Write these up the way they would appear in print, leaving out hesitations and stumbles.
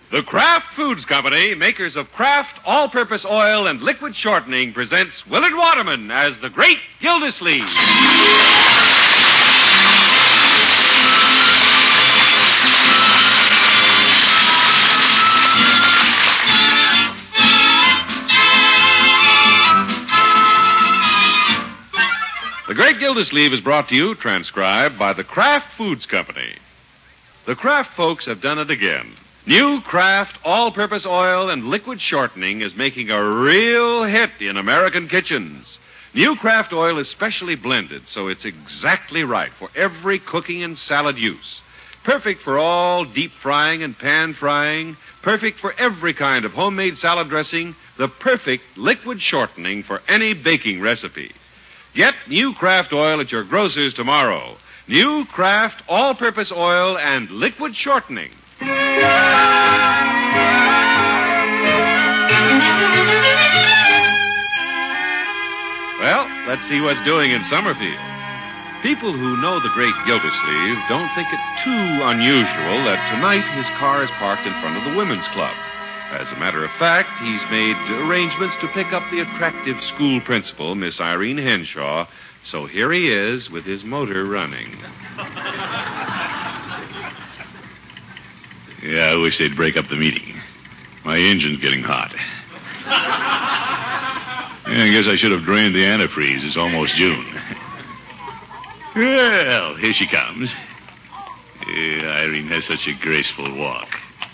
The Kraft Foods Company, makers of Kraft all-purpose oil and liquid shortening, presents Willard Waterman as the Great Gildersleeve. The Great Gildersleeve is brought to you, transcribed by the Kraft Foods Company. The Kraft folks have done it again. New Kraft all-purpose oil and liquid shortening is making a real hit in American kitchens. New Kraft oil is specially blended, so it's exactly right for every cooking and salad use. Perfect for all deep frying and pan frying. Perfect for every kind of homemade salad dressing. The perfect liquid shortening for any baking recipe. Get New Kraft oil at your grocer's tomorrow. New Kraft all-purpose oil and liquid shortening. Well, let's see what's doing in Summerfield. People who know the Great Gildersleeve don't think it too unusual that tonight his car is parked in front of the Women's Club. As a matter of fact, he's made arrangements to pick up the attractive school principal, Miss Irene Henshaw, so here he is with his motor running. Yeah, I wish they'd break up the meeting. My engine's getting hot. Yeah, I guess I should have drained the antifreeze. It's almost June. Well, here she comes. Irene has such a graceful walk.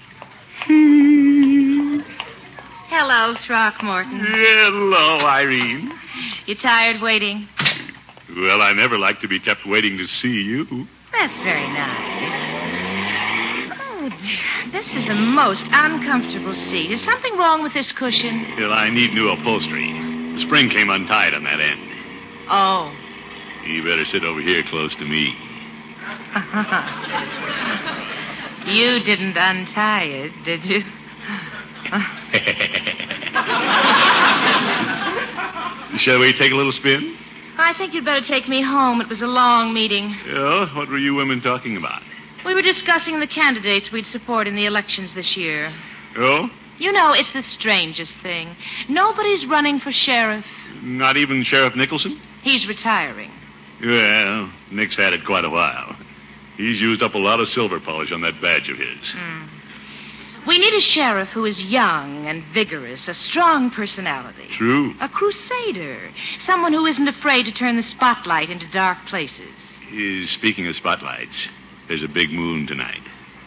Hello, Throckmorton. Hello, Irene. You tired waiting? Well, I never like to be kept waiting to see you. That's very nice. Oh, dear. This is the most uncomfortable seat. Is something wrong with this cushion? Well, I need new upholstery. The spring came untied on that end. Oh. You better sit over here close to me. You didn't untie it, did you? Shall we take a little spin? I think you'd better take me home. It was a long meeting. Yeah, what were you women talking about? We were discussing the candidates we'd support in the elections this year. Oh? You know, it's the strangest thing. Nobody's running for sheriff. Not even Sheriff Nicholson? He's retiring. Well, Nick's had it quite a while. He's used up a lot of silver polish on that badge of his. We need a sheriff who is young and vigorous, a strong personality. True. A crusader. Someone who isn't afraid to turn the spotlight into dark places. Speaking of spotlights, there's a big moon tonight.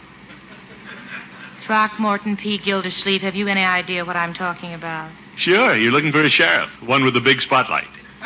Throckmorton P. Gildersleeve, have you any idea what I'm talking about? Sure, you're looking for a sheriff. One with a big spotlight.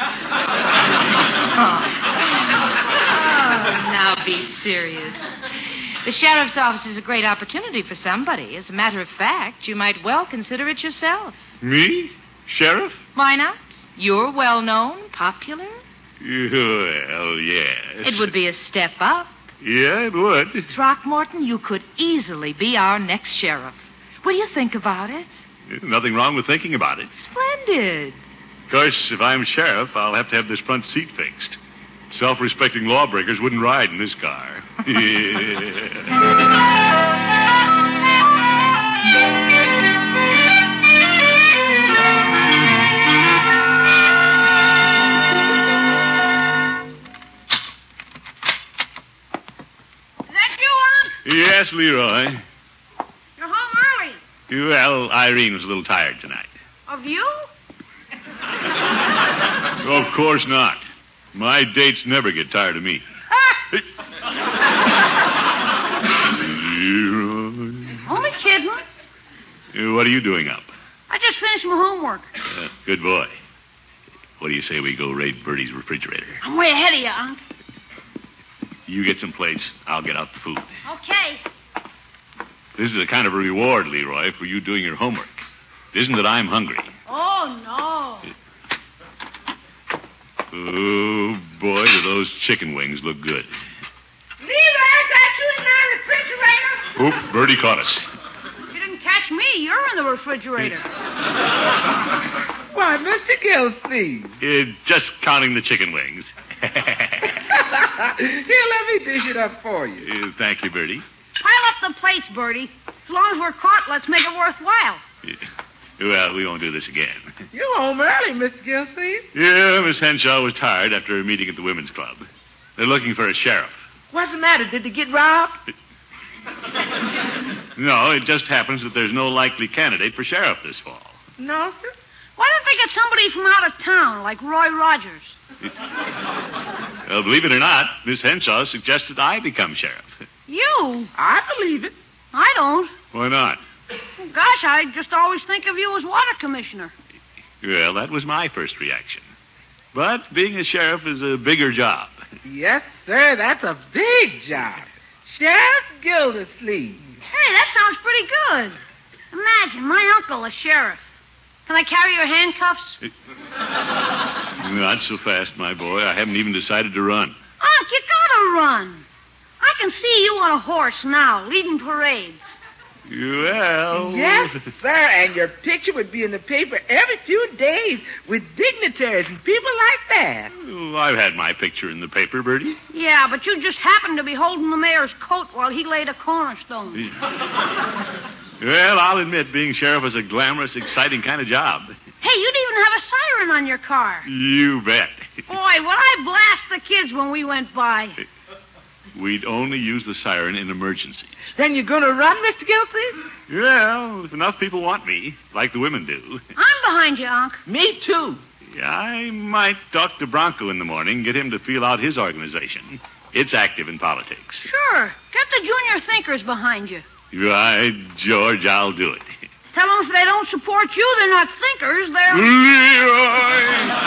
Now be serious. The sheriff's office is a great opportunity for somebody. As a matter of fact, you might well consider it yourself. Me? Sheriff? Why not? You're well-known, popular. Well, yes. It would be a step up. Yeah, it would. Throckmorton, you could easily be our next sheriff. Will you think about it? Nothing wrong with thinking about it. Splendid. Of course, if I'm sheriff, I'll have to have this front seat fixed. Self-respecting lawbreakers wouldn't ride in this car. Yes, Leroy. You're home early. Well, Irene was a little tired tonight. Of you? Of course not. My dates never get tired of me. Leroy. Only kidding. What are you doing up? I just finished my homework. Good boy. What do you say we go raid Bertie's refrigerator? I'm way ahead of you, Unc. You get some plates. I'll get out the food. Okay. This is a kind of a reward, Leroy, for you doing your homework. It isn't that I'm hungry. Oh, no. Oh, boy, do those chicken wings look good. Leroy, got you in my refrigerator. Oop, Bertie caught us. You didn't catch me. You're in the refrigerator. Why, Mr. Gildersleeve. Just counting the chicken wings. Here, let me dish it up for you. Thank you, Bertie. Pile up the plates, Bertie. long as we're caught, let's make it worthwhile. Well, we won't do this again. You're home early, Mr. Gilsleeve. Yeah, Miss Henshaw was tired after a meeting at the women's club. They're looking for a sheriff. What's the matter? Did they get robbed? No, it just happens that there's no likely candidate for sheriff this fall. No, sir. Why don't they get somebody from out of town, like Roy Rogers? Well, believe it or not, Miss Henshaw suggested I become sheriff. You? I believe it. I don't. Why not? Well, gosh, I just always think of you as water commissioner. Well, that was my first reaction. But being a sheriff is a bigger job. Yes, sir. That's a big job. Sheriff Gildersleeve. Hey, that sounds pretty good. Imagine, my uncle, a sheriff. Can I carry your handcuffs? Not so fast, my boy. I haven't even decided to run. Unc, you gotta run. I can see you on a horse now, leading parades. Well... Yes, sir. And your picture would be in the paper every few days with dignitaries and people like that. Oh, I've had my picture in the paper, Bertie. Yeah, but you just happened to be holding the mayor's coat while he laid a cornerstone. Well, I'll admit being sheriff is a glamorous, exciting kind of job. Hey, you'd even have a siren on your car. You bet. Boy, would I blast the kids when we went by. We'd only use the siren in emergencies. Then you're going to run, Mr. Gilsleeve? Well, if enough people want me, like the women do. I'm behind you, Unc. Me, too. I might talk to Bronco in the morning, get him to feel out his organization. It's active in politics. Sure. Get the junior thinkers behind you. Right, George, I'll do it. Tell them if they don't support you, they're not thinkers, they're... Leroy!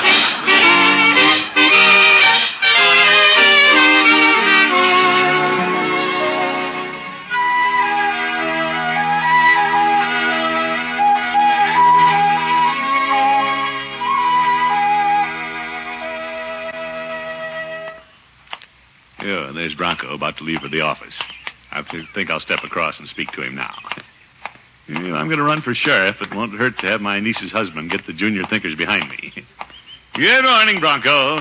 Yeah, there's Bronco about to leave for the office. I think I'll step across and speak to him now. Yeah, I'm going to run for sheriff. It won't hurt to have my niece's husband get the junior thinkers behind me. Good morning, Bronco.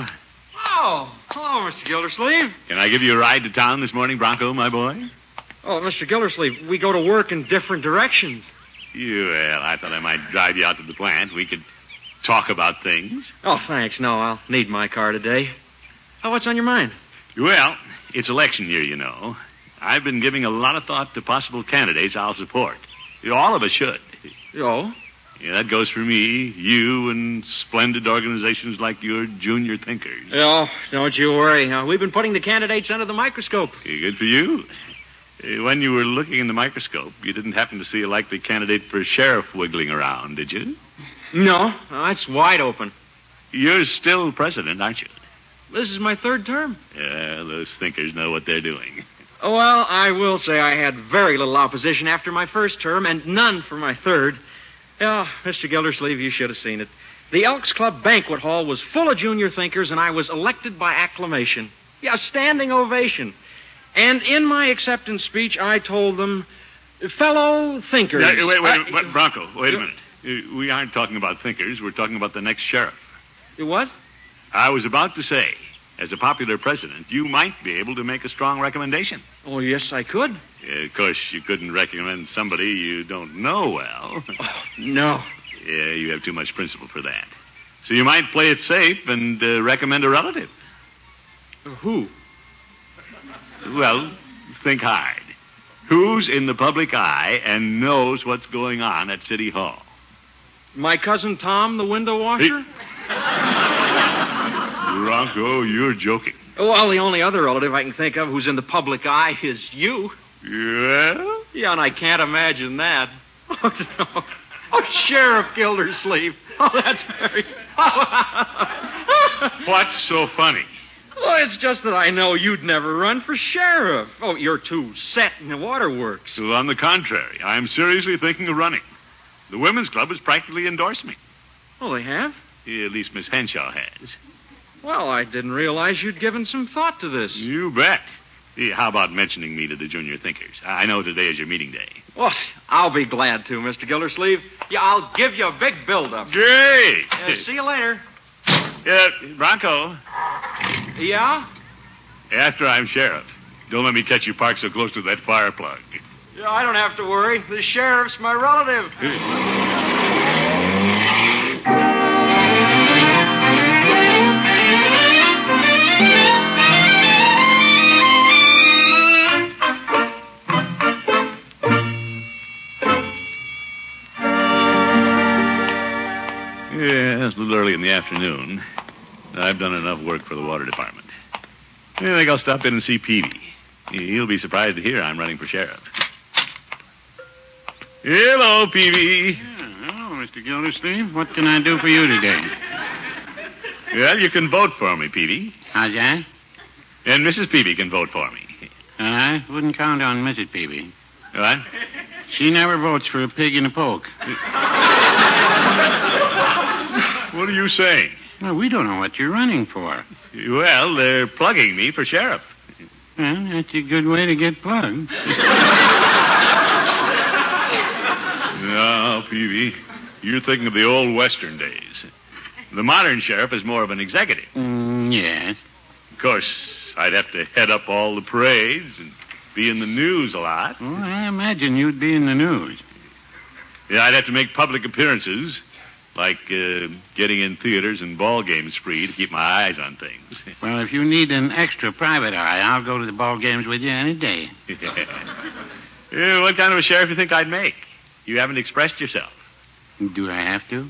Oh, hello, Mr. Gildersleeve. Can I give you a ride to town this morning, Bronco, my boy? Oh, Mr. Gildersleeve, we go to work in different directions. Well, I thought I might drive you out to the plant. We could talk about things. Oh, thanks. No, I'll need my car today. Oh, what's on your mind? Well, it's election year, you know. I've been giving a lot of thought to possible candidates I'll support. All of us should. Oh? Yeah, that goes for me, you, and splendid organizations like your junior thinkers. Oh, don't you worry. We've been putting the candidates under the microscope. Good for you. When you were looking in the microscope, you didn't happen to see a likely candidate for sheriff wiggling around, did you? No, it's wide open. You're still president, aren't you? This is my third term. Yeah, those thinkers know what they're doing. Well, I will say I had very little opposition after my first term and none for my third. Oh, Mr. Gildersleeve, you should have seen it. The Elks Club banquet hall was full of junior thinkers, and I was elected by acclamation. Yeah, standing ovation. And in my acceptance speech, I told them, fellow thinkers... Wait, Bronco, wait a minute. We aren't talking about thinkers. We're talking about the next sheriff. What? I was about to say, as a popular president, you might be able to make a strong recommendation. Oh, yes, I could. Of course, you couldn't recommend somebody you don't know well. Oh, no. Yeah, you have too much principle for that. So you might play it safe and recommend a relative. Who? Well, think hard. Who's in the public eye and knows what's going on at City Hall? My cousin Tom, the window washer? Bronco, you're joking. Well, the only other relative I can think of who's in the public eye is you. Yeah? Yeah, and I can't imagine that. Oh, no. Oh, Sheriff Gildersleeve. Oh, that's very... What's so funny? Well, it's just that I know you'd never run for sheriff. Oh, you're too set in the waterworks. Well, on the contrary, I'm seriously thinking of running. The Women's Club has practically endorsed me. Oh, they have? Yeah, at least Miss Henshaw has. Well, I didn't realize you'd given some thought to this. You bet. Yeah, how about mentioning me to the junior thinkers? I know today is your meeting day. Well, I'll be glad to, Mr. Gildersleeve. Yeah, I'll give you a big build-up. Great. See you later. Bronco. Yeah? After I'm sheriff, don't let me catch you parked so close to that fire plug. Yeah, I don't have to worry. The sheriff's my relative. Yeah, it's a little early in the afternoon. I've done enough work for the water department. I think I'll stop in and see Peavy. He'll be surprised to hear I'm running for sheriff. Hello, Peavy. Hello, Mr. Gildersleeve. What can I do for you today? Well, you can vote for me, Peavy. How's that? And Mrs. Peavy can vote for me. I wouldn't count on Mrs. Peavy. What? She never votes for a pig in a poke. What are you saying? Well, we don't know what you're running for. Well, they're plugging me for sheriff. Well, that's a good way to get plugged. No, Peavy, you're thinking of the old Western days. The modern sheriff is more of an executive. Yes. Of course, I'd have to head up all the parades and be in the news a lot. Well, I imagine you'd be in the news. Yeah, I'd have to make public appearances, like getting in theaters and ball games free to keep my eyes on things. Well, if you need an extra private eye, I'll go to the ball games with you any day. Yeah, what kind of a sheriff do you think I'd make? You haven't expressed yourself. Do I have to?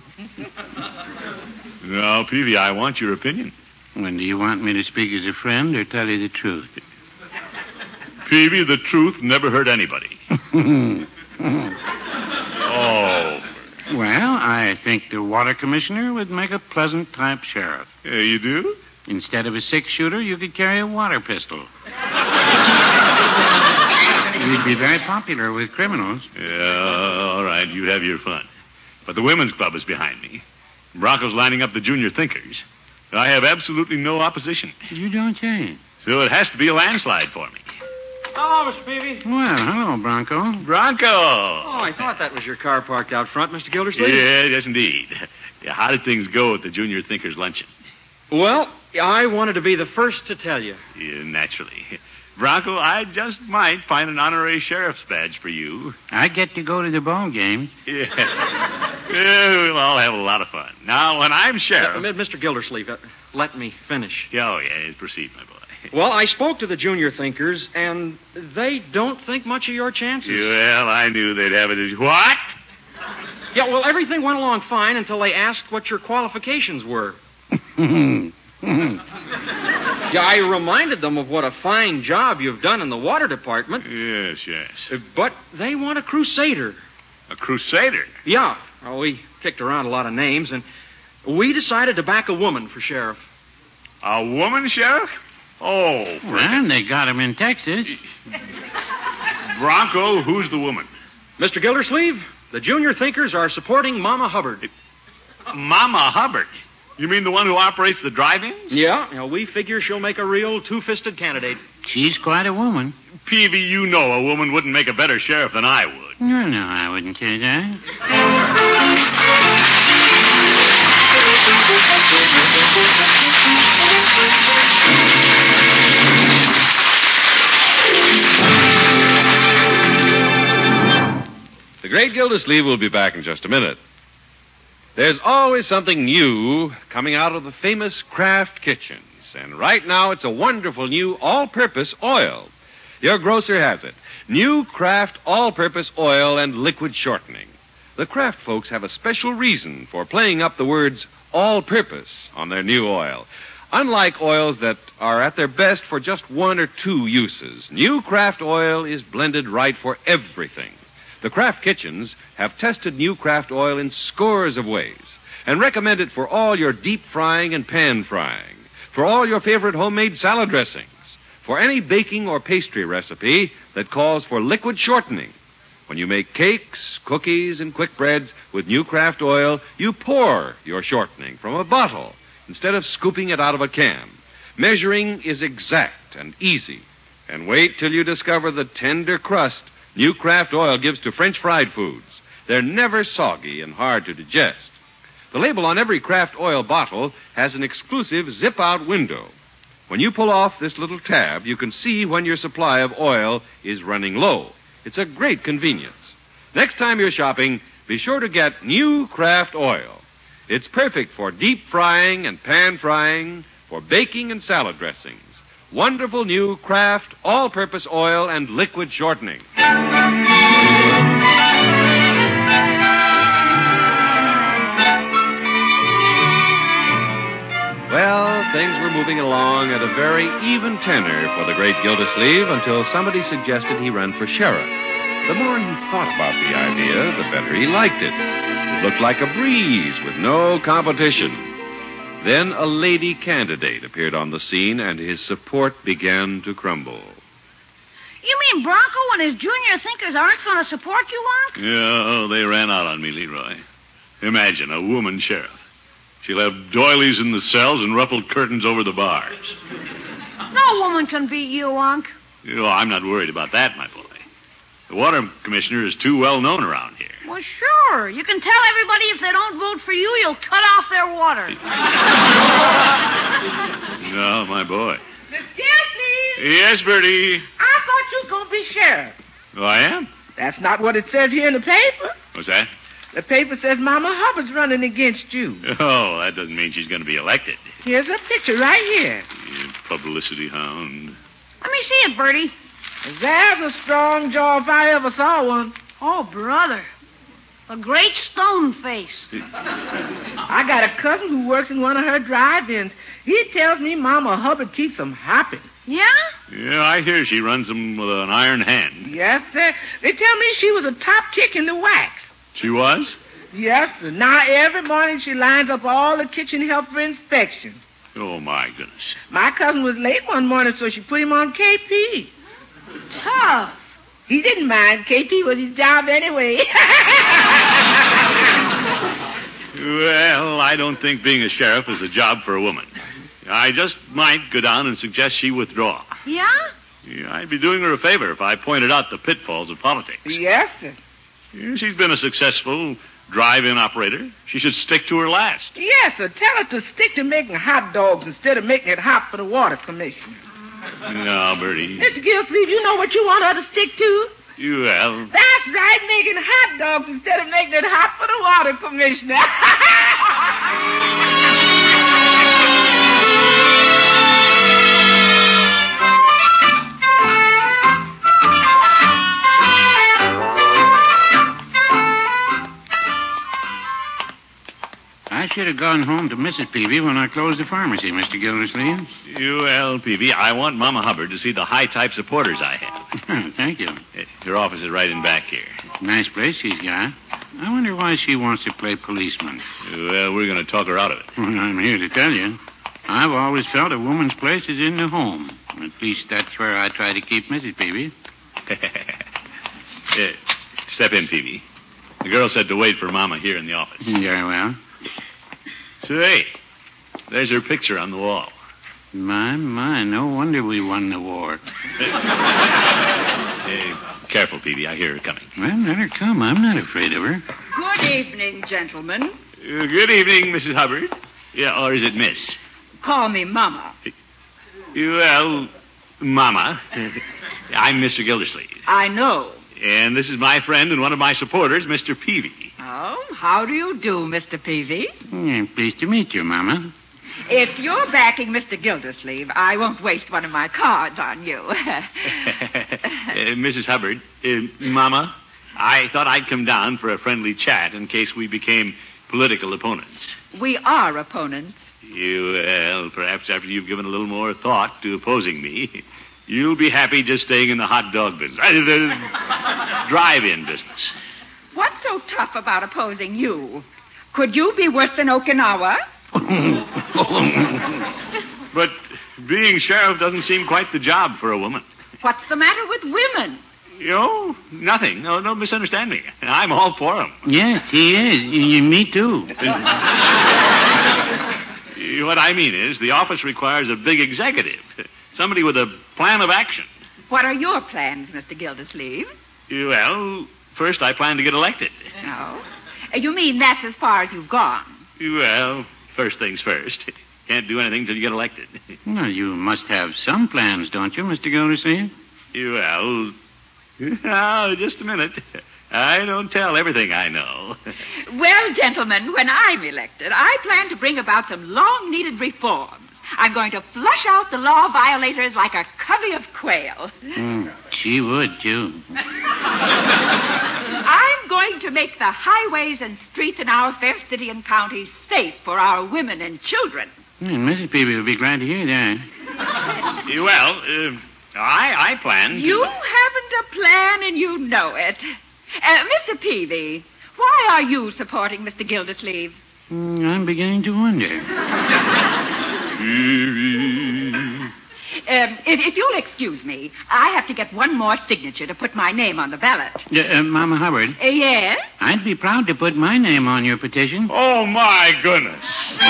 No, Peavy, I want your opinion. When do you want me to speak as a friend or tell you the truth? Peavy, the truth never hurt anybody. Oh. Well, I think the water commissioner would make a pleasant type sheriff. Yeah, you do? Instead of a six-shooter, you could carry a water pistol. You'd be very popular with criminals. Yeah, all right, you have your fun. But the women's club is behind me. Bronco's lining up the junior thinkers. I have absolutely no opposition. You don't say. So it has to be a landslide for me. Hello, Mr. Peavy. Well, hello, Bronco. Bronco! Oh, I thought that was your car parked out front, Mr. Gildersleeve. Yes, indeed. Yeah, how did things go at the junior thinkers luncheon? Well, I wanted to be the first to tell you. Yeah, naturally. Bronco, I just might find an honorary sheriff's badge for you. I get to go to the ball game. Yeah. Yeah, we'll all have a lot of fun. Now, when I'm sheriff... Mr. Gildersleeve, let me finish. Oh, yes, proceed, my boy. Well, I spoke to the junior thinkers, and they don't think much of your chances. Well, I knew they'd have it as... What? Yeah, well, everything went along fine until they asked what your qualifications were. Yeah, I reminded them of what a fine job you've done in the water department. Yes, yes. But they want a crusader. A crusader? Yeah. Well, we kicked around a lot of names, and we decided to back a woman for sheriff. A woman, Sheriff? Oh. Well, they got him in Texas. Bronco, who's the woman? Mr. Gildersleeve, the junior thinkers are supporting Mama Hubbard. Mama Hubbard? You mean the one who operates the drive-ins? Yeah, we figure she'll make a real two-fisted candidate. She's quite a woman. Peavy, you know a woman wouldn't make a better sheriff than I would. No, I wouldn't say that. The Great Gildersleeve will be back in just a minute. There's always something new coming out of the famous Kraft kitchens. And right now, it's a wonderful new all-purpose oil. Your grocer has it. New Kraft all-purpose oil and liquid shortening. The Kraft folks have a special reason for playing up the words all-purpose on their new oil. Unlike oils that are at their best for just one or two uses, new Kraft oil is blended right for everything. The Kraft kitchens have tested new Kraft oil in scores of ways and recommend it for all your deep frying and pan frying, for all your favorite homemade salad dressings, for any baking or pastry recipe that calls for liquid shortening. When you make cakes, cookies, and quick breads with new Kraft oil, you pour your shortening from a bottle instead of scooping it out of a can. Measuring is exact and easy. And wait till you discover the tender crust new Kraft oil gives to French fried foods. They're never soggy and hard to digest. The label on every Kraft oil bottle has an exclusive zip-out window. When you pull off this little tab, you can see when your supply of oil is running low. It's a great convenience. Next time you're shopping, be sure to get new Kraft oil. It's perfect for deep frying and pan frying, for baking and salad dressings. Wonderful new Kraft all-purpose oil and liquid shortening. Well, things were moving along at a very even tenor for the great Gildersleeve until somebody suggested he run for sheriff. The more he thought about the idea, the better he liked it. It looked like a breeze with no competition. Then a lady candidate appeared on the scene, and his support began to crumble. You mean Bronco and his junior thinkers aren't going to support you, Unc? Yeah, they ran out on me, Leroy. Imagine a woman sheriff. She'll have doilies in the cells and ruffled curtains over the bars. No woman can beat you, Unc. I'm not worried about that, my boy. The water commissioner is too well known around here. Well, sure. You can tell everybody if they don't vote for you, you'll cut off their water. No, my boy. Miss Gildersleeve! Yes, Bertie. I thought you were going to be sheriff. Oh, I am? That's not what it says here in the paper. What's that? The paper says Mama Hubbard's running against you. Oh, that doesn't mean she's going to be elected. Here's a picture right here. You publicity hound. Let me see it, Bertie. There's a strong jaw if I ever saw one. Oh, brother. A great stone face. I got a cousin who works in one of her drive-ins. He tells me Mama Hubbard keeps them hopping. Yeah? Yeah, I hear she runs them with an iron hand. Yes, sir. They tell me she was a top kick in the wax. She was? Yes, sir. Now every morning she lines up all the kitchen help for inspection. Oh, my goodness. My cousin was late one morning, so she put him on KP. Tough. He didn't mind. KP was his job anyway. Well, I don't think being a sheriff is a job for a woman. I just might go down and suggest she withdraw. Yeah? Yeah, I'd be doing her a favor if I pointed out the pitfalls of politics. Yes, sir. Yeah, she's been a successful drive-in operator. She should stick to her last. Yes, sir. Tell her to stick to making hot dogs instead of making it hot for the water commissioner. No, Bertie. Mr. Gildersleeve, you know what you want her to stick to? Well, That's right, making hot dogs instead of making it hot for the water commissioner. I should have gone home to Mrs. Peavy when I closed the pharmacy, Mr. Gildersleeve. well, Peavy, I want Mama Hubbard to see the high-type supporters I have. Thank you. Her office is right in back here. Nice place she's got. I wonder why she wants to play policeman. Well, we're going to talk her out of it. Well, I'm here to tell you. I've always felt a woman's place is in the home. At least that's where I try to keep Mrs. Peavy. Step in, Peavy. The girl said to wait for Mama here in the office. Very well. Say, there's her picture on the wall. My, no wonder we won the war. Careful, Peavy. I hear her coming. Well, let her come. I'm not afraid of her. Good evening, gentlemen. Good evening, Mrs. Hubbard. Yeah, or is it Miss? Call me Mama. Well, Mama, I'm Mr. Gildersleeve. I know. And this is my friend and one of my supporters, Mr. Peavy. Oh, how do you do, Mr. Peavy? Pleased to meet you, Mama. If you're backing Mr. Gildersleeve, I won't waste one of my cards on you. Mrs. Hubbard, Mama, I thought I'd come down for a friendly chat in case we became political opponents. We are opponents. Well, perhaps after you've given a little more thought to opposing me, you'll be happy just staying in the hot dog business. The drive-in business. What's so tough about opposing you? Could you be worse than Okinawa? But being sheriff doesn't seem quite the job for a woman. What's the matter with women? Nothing. No, don't misunderstand me. I'm all for them. Yes, he is. Me too. What I mean is, the office requires a big executive. Somebody with a plan of action. What are your plans, Mr. Gildersleeve? Well, first I plan to get elected. Oh? You mean that's as far as you've gone? Well, first things first. Can't do anything till you get elected. Well, you must have some plans, don't you, Mr. Gildersleeve? Well, Now, just a minute. I don't tell everything I know. Well, gentlemen, when I'm elected, I plan to bring about some long-needed reforms. I'm going to flush out the law violators like a covey of quail. She would, too. I'm going to make the highways and streets in our fair city and county safe for our women and children. Mrs. Peavy will be glad to hear that. Well, I plan. You haven't a plan, and you know it. Mr. Peavy, why are you supporting Mr. Gildersleeve? I'm beginning to wonder. If you'll excuse me, I have to get one more signature to put my name on the ballot. Mama Hubbard. Yes? I'd be proud to put my name on your petition. Oh, my goodness.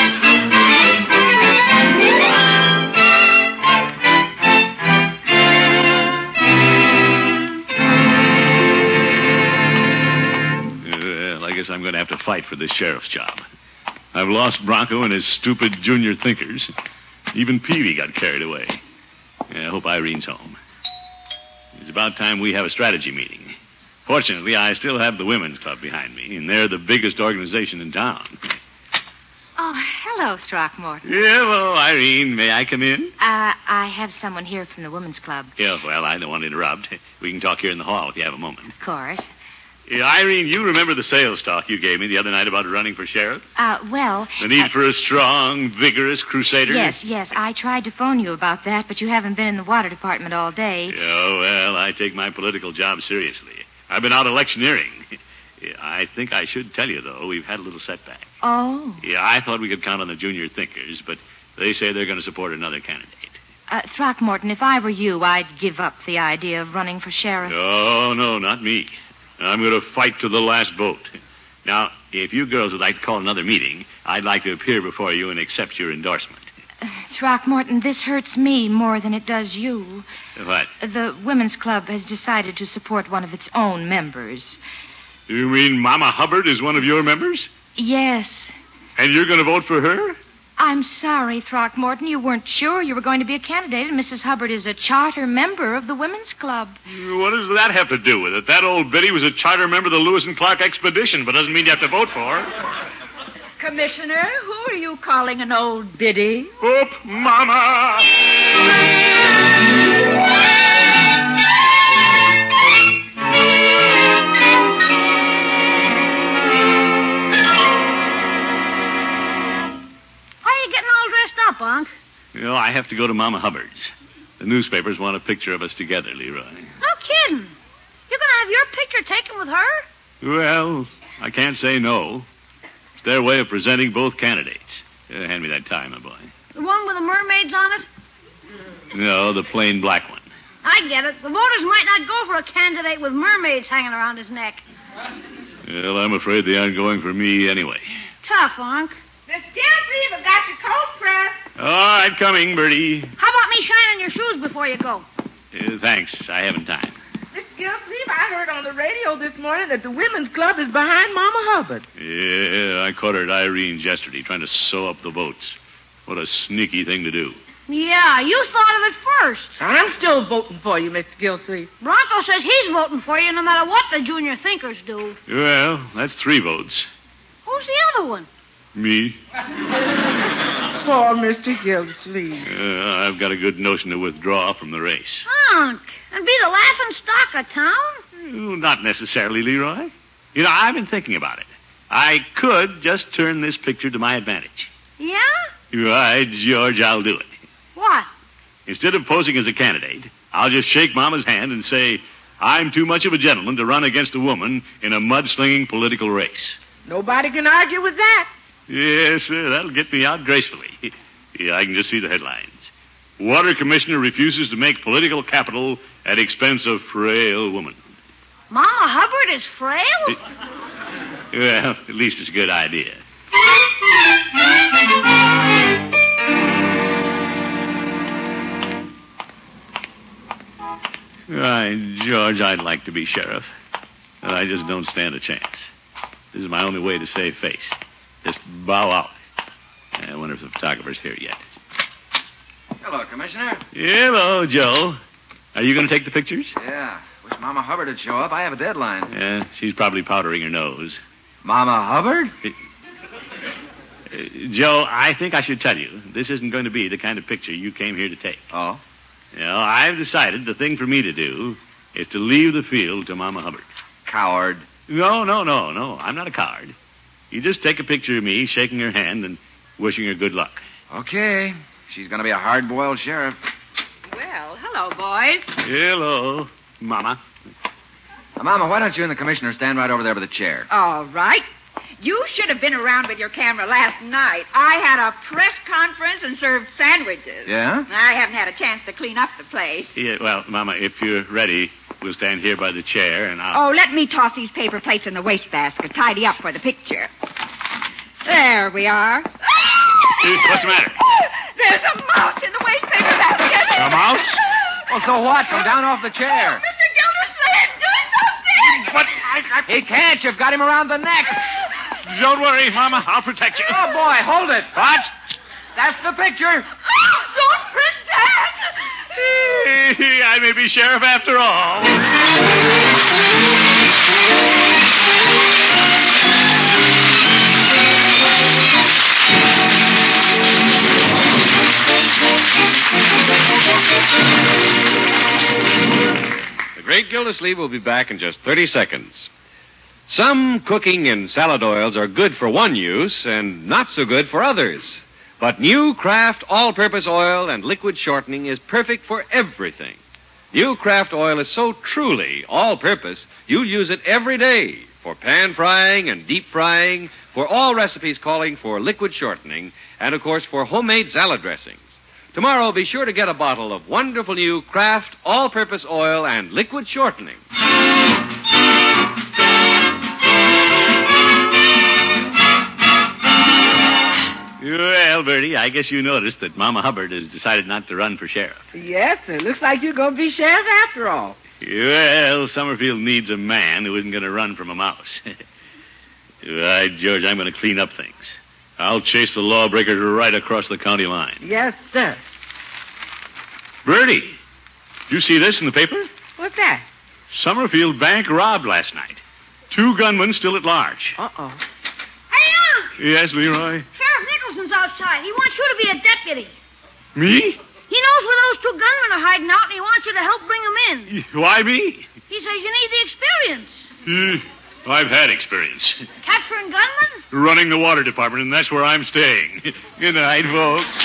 I guess I'm going to have to fight for this sheriff's job. I've lost Bronco and his stupid junior thinkers. Even Peavy got carried away. I hope Irene's home. It's about time we have a strategy meeting. Fortunately, I still have the Women's Club behind me, and they're the biggest organization in town. Oh, hello, Throckmorton. Yeah, well, Irene, may I come in? I have someone here from the Women's Club. Yeah, well, I don't want to interrupt. We can talk here in the hall if you have a moment. Of course. Irene, you remember the sales talk you gave me the other night about running for sheriff? Well... The need for a strong, vigorous crusader? Yes. I tried to phone you about that, but you haven't been in the water department all day. Oh, well, I take my political job seriously. I've been out electioneering. I think I should tell you, though, we've had a little setback. Oh? Yeah, I thought we could count on the junior thinkers, but they say they're going to support another candidate. Throckmorton, if I were you, I'd give up the idea of running for sheriff. Oh, no, not me. I'm going to fight to the last vote. Now, if you girls would like to call another meeting, I'd like to appear before you and accept your endorsement. Throckmorton, this hurts me more than it does you. What? The Women's Club has decided to support one of its own members. You mean Mama Hubbard is one of your members? Yes. And you're going to vote for her? I'm sorry, Throckmorton. You weren't sure you were going to be a candidate, and Mrs. Hubbard is a charter member of the Women's Club. What does that have to do with it? That old biddy was a charter member of the Lewis and Clark Expedition, but doesn't mean you have to vote for her. Commissioner, who are you calling an old biddy? Oop, Mama! Up, Unc. I have to go to Mama Hubbard's. The newspapers want a picture of us together, Leroy. No kidding. You're going to have your picture taken with her? Well, I can't say no. It's their way of presenting both candidates. Hand me that tie, my boy. The one with the mermaids on it? No, the plain black one. I get it. The voters might not go for a candidate with mermaids hanging around his neck. Well, I'm afraid they aren't going for me anyway. Tough, Unc. Miss Gildersleeve, I've got your coat pressed. All right, coming, Bertie. How about me shining your shoes before you go? Thanks. I haven't time. Miss Gildersleeve, I heard on the radio this morning that the Women's Club is behind Mama Hubbard. Yeah, I caught her at Irene's yesterday trying to sew up the votes. What a sneaky thing to do. Yeah, you thought of it first. I'm still voting for you, Mr. Gildersleeve. Bronco says he's voting for you no matter what the junior thinkers do. Well, that's 3 votes. Who's the other one? Me. Poor Mr. Gildersleeve. I've got a good notion to withdraw from the race. Unc, and be the laughing stock of town? Not necessarily, Leroy. I've been thinking about it. I could just turn this picture to my advantage. Yeah? Right, George, I'll do it. What? Instead of posing as a candidate, I'll just shake Mama's hand and say, I'm too much of a gentleman to run against a woman in a mudslinging political race. Nobody can argue with that. Yes, sir, that'll get me out gracefully. Yeah, I can just see the headlines. Water Commissioner refuses to make political capital at expense of frail woman. Mama Hubbard is frail? Well, at least it's a good idea. Right, George, I'd like to be sheriff. But I just don't stand a chance. This is my only way to save face. Just bow out. I wonder if the photographer's here yet. Hello, Commissioner. Hello, Joe. Are you going to take the pictures? Yeah. Wish Mama Hubbard would show up. I have a deadline. Yeah, she's probably powdering her nose. Mama Hubbard? Joe, I think I should tell you, this isn't going to be the kind of picture you came here to take. Oh? I've decided the thing for me to do is to leave the field to Mama Hubbard. Coward. No. I'm not a coward. You just take a picture of me shaking her hand and wishing her good luck. Okay. She's going to be a hard-boiled sheriff. Well, hello, boys. Hello, Mama. Mama, why don't you and the commissioner stand right over there by the chair? All right. You should have been around with your camera last night. I had a press conference and served sandwiches. Yeah? I haven't had a chance to clean up the place. Yeah, well, Mama, if you're ready, we'll stand here by the chair and I'll... Oh, let me toss these paper plates in the wastebasket. Tidy up for the picture. There we are. What's the matter? There's a mouse in the waste paper basket. A mouse? Well, so what? Come down off the chair. Mr. Gildersleeve, do something. But He can't. You've got him around the neck. Don't worry, Mama. I'll protect you. Oh, boy, hold it. What? That's the picture. Don't pretend. I may be sheriff after all. The Great Gildersleeve will be back in just 30 seconds. Some cooking and salad oils are good for one use and not so good for others. But new Kraft all-purpose oil and liquid shortening is perfect for everything. New Kraft oil is so truly all-purpose, you'll use it every day for pan frying and deep frying, for all recipes calling for liquid shortening, and, of course, for homemade salad dressings. Tomorrow, be sure to get a bottle of wonderful new Kraft all-purpose oil and liquid shortening. Well, Bertie, I guess you noticed that Mama Hubbard has decided not to run for sheriff. Yes, sir. Looks like you're going to be sheriff after all. Well, Summerfield needs a man who isn't going to run from a mouse. Right, George, I'm going to clean up things. I'll chase the lawbreakers right across the county line. Yes, sir. Bertie, did you see this in the paper? What's that? Summerfield Bank robbed last night. 2 gunmen still at large. Uh-oh. Hey, Unc! Yes, Leroy? Sheriff Nicholson's outside. He wants you to be a deputy. Me? He knows where those 2 gunmen are hiding out, and he wants you to help bring them in. Why me? He says you need the experience. I've had experience. Capturing gunmen? Running the water department, and that's where I'm staying. Good night, folks.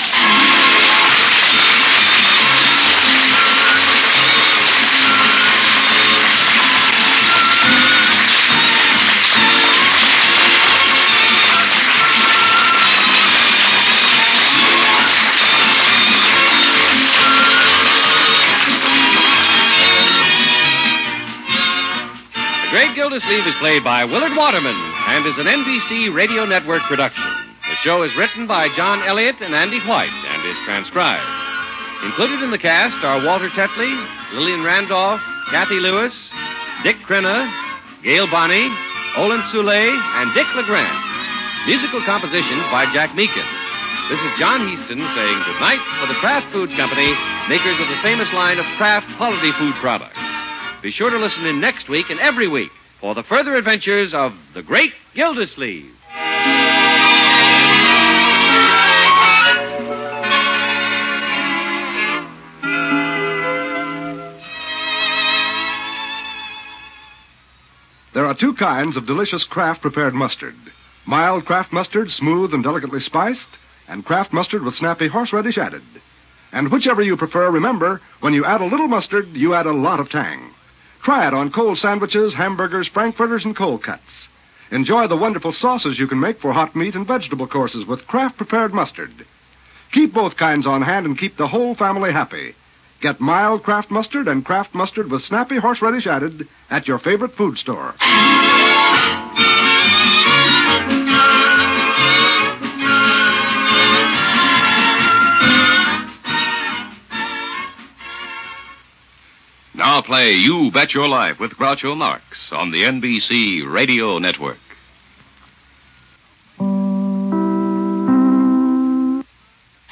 The Great Gildersleeve is played by Willard Waterman and is an NBC Radio Network production. The show is written by John Elliott and Andy White and is transcribed. Included in the cast are Walter Tetley, Lillian Randolph, Kathy Lewis, Dick Crenna, Gail Bonney, Olin Soule, and Dick LeGrand. Musical compositions by Jack Meakin. This is John Heaston saying goodnight for the Kraft Foods Company, makers of the famous line of Kraft holiday food products. Be sure to listen in next week and every week for the further adventures of the Great Gildersleeve. There are 2 kinds of delicious Kraft prepared mustard. Mild Kraft mustard, smooth and delicately spiced, and Kraft mustard with snappy horseradish added. And whichever you prefer, remember, when you add a little mustard, you add a lot of tang. Try it on cold sandwiches, hamburgers, frankfurters, and cold cuts. Enjoy the wonderful sauces you can make for hot meat and vegetable courses with Kraft prepared mustard. Keep both kinds on hand and keep the whole family happy. Get mild Kraft mustard and Kraft mustard with snappy horseradish added at your favorite food store. Now play You Bet Your Life with Groucho Marx on the NBC Radio Network.